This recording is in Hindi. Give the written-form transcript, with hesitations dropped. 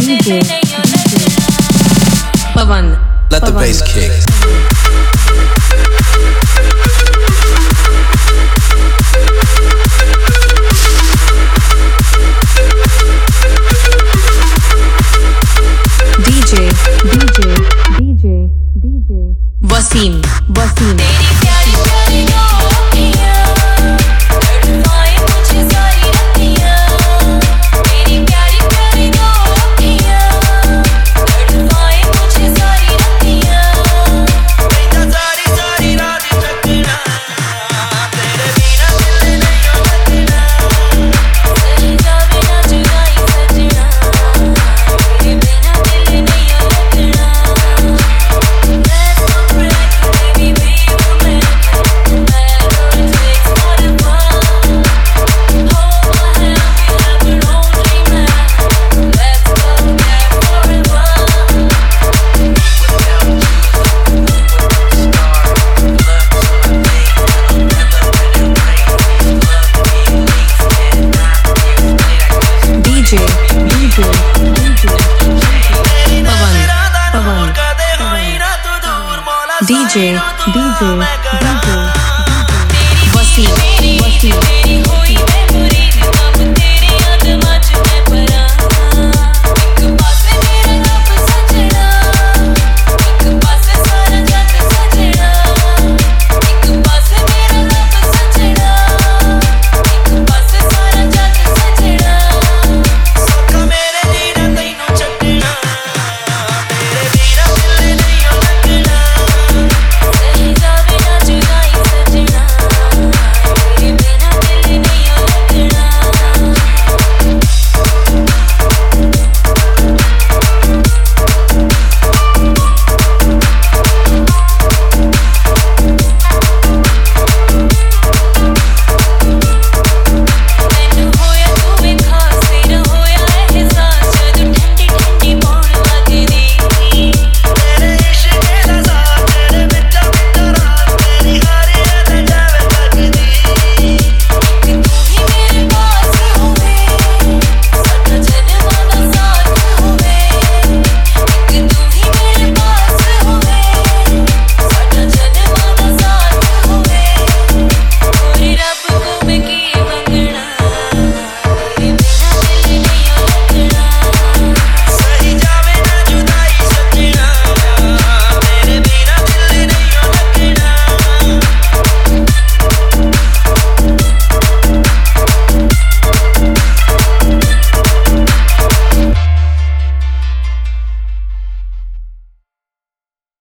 Pavan. Let the bass kick. DJ Wasim. तेरी प्यारी प्यारी नौकियां तड़पाए मुझे सारी रतियां तेरी प्यारी प्यारी नौकियां तड़पाए मुझे सारी रतियां बेटा सारी सारी रात जगना तेरे बिना दिल नहीं लगना चल जावे ना जुदाई सजना तेरे बिना दिल नहीं लगना DJ Wasim